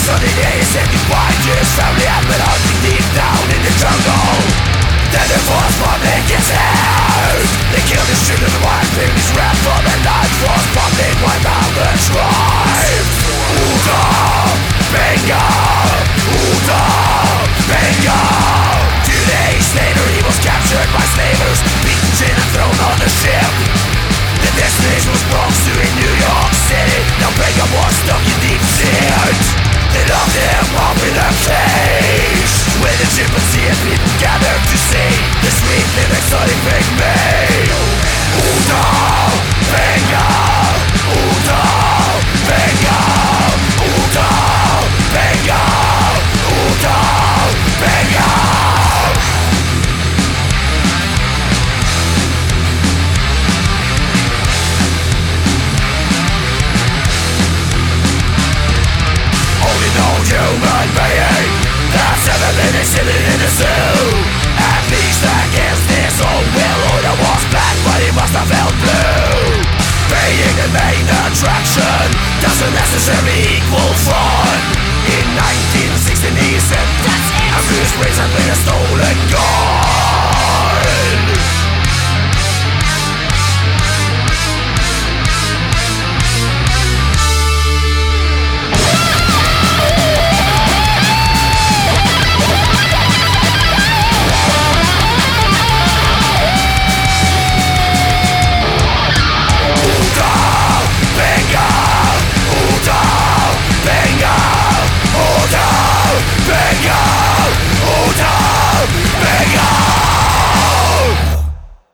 Sunny days said goodbye to his family and went hunting deep down in the jungle. Then the forest public gets out. They killed his children while babies ran from the night. Forest public wiped out the tribe. Uda, Benga, Uda, Benga. 2 days later he was captured by slavers, beaten, chained and thrown on a ship. The destination was Bronx to in New York City. Now Benga was stuck in deep shit. They locked him up in a cage, where the chimpanzee and people gathered to see the sweet lyrics of the big made. Uda, Benga, Uda, Benga, Uda, Benga, Uda, Benga. Human being that's ever been exhibited in a zoo. At least against his own will, Uda was black but he must have felt blue. Being the main attraction doesn't necessarily equal fun. In 1916 he said that's it, and Bruce Springsteen played a stolen gun.